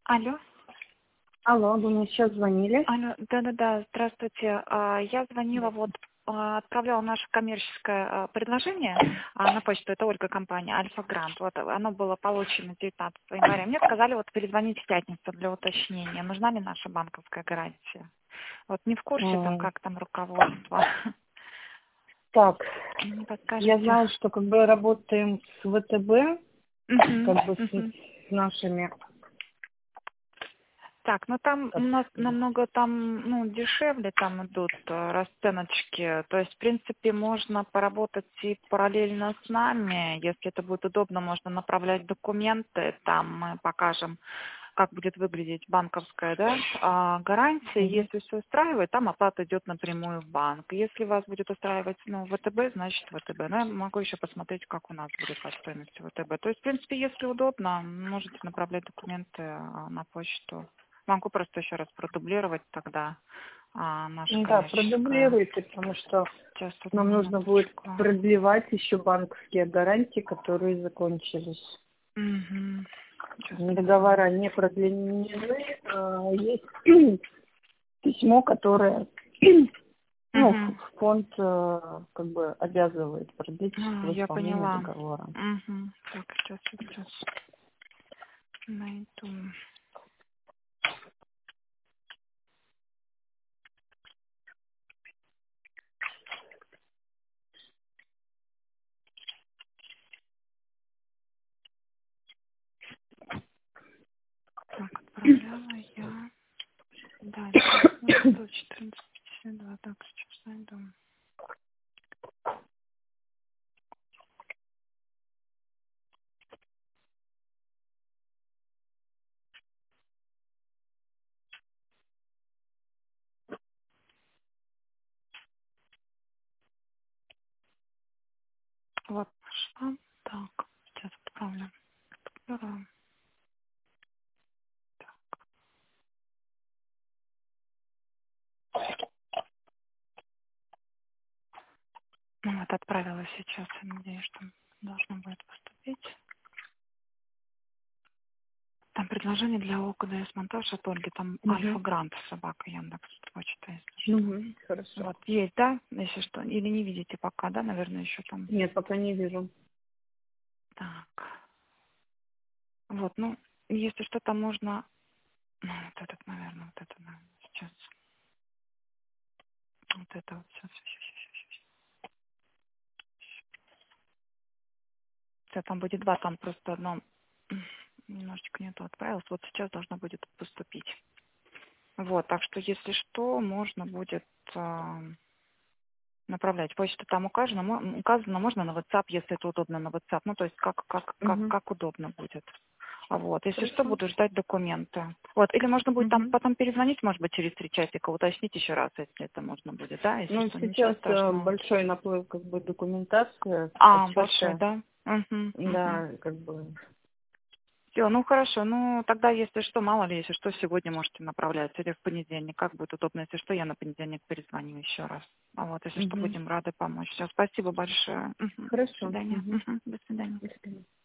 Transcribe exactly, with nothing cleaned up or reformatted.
Алло. Алло, вы мне сейчас звонили? Алло, да-да-да, здравствуйте. А, Я звонила, вот а, отправляла наше коммерческое а, предложение а, на почту, это Ольга, компания Альфа Грант. Вот оно было получено девятнадцатого января. Мне сказали вот перезвонить в пятницу для уточнения, нужна ли наша банковская гарантия. Вот не в курсе там, М, как там руководство. Так, Не я подскажете? знаю, что как бы работаем с ВТБ, Мгм, как бы с, мгм. с нашими, Так, ну там у как нас сказать. намного там, ну, дешевле там идут э, расценочки. То есть, в принципе, можно поработать и параллельно с нами. Если это будет удобно, можно направлять документы. Там мы покажем, как будет выглядеть банковская, да, а, гарантия. Мгм. Если все устраивает, там оплата идет напрямую в банк. Если вас будет устраивать, ну, ВТБ, значит ВТБ. Но я могу еще посмотреть, как у нас будет по стоимости ВТБ. То есть, в принципе, если удобно, можете направлять документы а, на почту. Могу просто еще раз продублировать тогда а, наше Ну да, коммерческое. продублируйте, потому что Сейчас одну нам нужно будет минуточку. продлевать еще банковские гарантии, которые закончились. Угу. Сейчас одну Договора минуточку. не продленены. а, Есть письмо, которое ну, Угу. фонд э, как бы обязывает продлить А, в я исполнении поняла. договора. Угу. Так, сейчас, сейчас найду. Так, отправляла я. Да, девятнадцатого, четырнадцатого, пятьдесят два. Так, сейчас найду. Вот, пошла. Так, сейчас отправлю. Здорово. Ну вот, отправила сейчас. Я надеюсь, что должно будет поступить. Там предложение для ОКДС-монтаж от Ольги. Там Мгм. Альфа-Грант, собака Яндекс, почта, если что. Мгм. Хорошо. Вот, есть, да, если что? Или не видите пока, да, наверное, еще там. Нет, пока не вижу. Так, вот, ну, если что, там можно... Ну, вот этот, наверное, вот это, наверное, сейчас. Вот это вот, сейчас, сейчас, сейчас, сейчас. Все, там будет два, там просто одно м, немножечко не то отправилось. Вот сейчас должно будет поступить. Вот, так что, если что, можно будет а, направлять. Почта там указана, мо- указано, можно на WhatsApp, если это удобно на WhatsApp. Ну, то есть как, как, как, Угу. как удобно будет. А Вот, если что, Хорошо. буду ждать документы. Вот, или можно будет там Угу. потом перезвонить, может быть, через три часика, уточнить еще раз, если это можно будет, да, если Ну, что, ничего сейчас э, страшного. большой наплыв как бы документации, А, большой, отчеты, да? Угу, угу. да, как бы. Все, ну хорошо, ну тогда, если что, мало ли, если что, сегодня можете направлять, или в понедельник, как будет удобно, если что, я на понедельник перезвоню еще раз. А вот, если что, Угу. будем рады помочь. Все, спасибо большое. Мгм. До Хорошо. свидания. Угу. Мгм. До свидания. До свидания.